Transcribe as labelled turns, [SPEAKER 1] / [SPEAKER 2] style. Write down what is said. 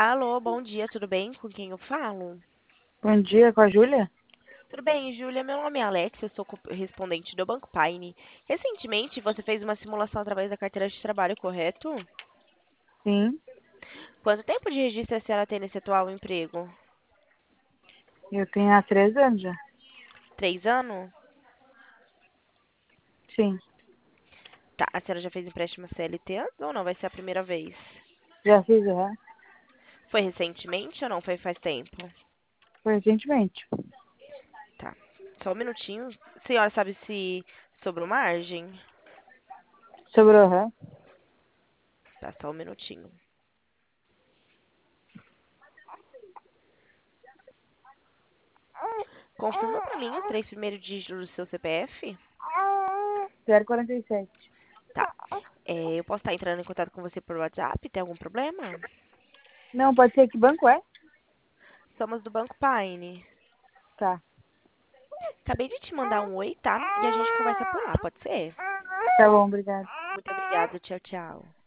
[SPEAKER 1] Alô, bom dia, tudo bem? Com quem eu falo?
[SPEAKER 2] Bom dia, com a Júlia?
[SPEAKER 1] Tudo bem, Júlia? Meu nome é Alex, eu sou correspondente do Banco Paine. Recentemente, você fez uma simulação através da carteira de trabalho, correto?
[SPEAKER 2] Sim,
[SPEAKER 1] Quanto tempo de registro a senhora tem nesse atual emprego?
[SPEAKER 2] eu tenho há 3 anos já.
[SPEAKER 1] 3 anos?
[SPEAKER 2] Sim,
[SPEAKER 1] Tá, a senhora já fez empréstimo CLT antes ou não? Vai ser a primeira vez?
[SPEAKER 2] já fiz, já.
[SPEAKER 1] Foi recentemente ou não? Foi faz tempo?
[SPEAKER 2] Foi recentemente.
[SPEAKER 1] Tá, só um minutinho. A senhora sabe se sobrou margem?
[SPEAKER 2] Sobrou, aham.
[SPEAKER 1] Tá, só um minutinho. Confirma pra mim os três primeiros dígitos do seu CPF?
[SPEAKER 2] 0,47.
[SPEAKER 1] Tá. Eu posso estar entrando em contato com você por WhatsApp? Tem algum problema?
[SPEAKER 2] Não, pode ser que banco é?
[SPEAKER 1] Somos do Banco Paine.
[SPEAKER 2] Tá.
[SPEAKER 1] Acabei de te mandar um oi, tá? E a gente conversa por lá, pode ser?
[SPEAKER 2] Tá bom, obrigada.
[SPEAKER 1] Muito obrigada. Tchau, tchau.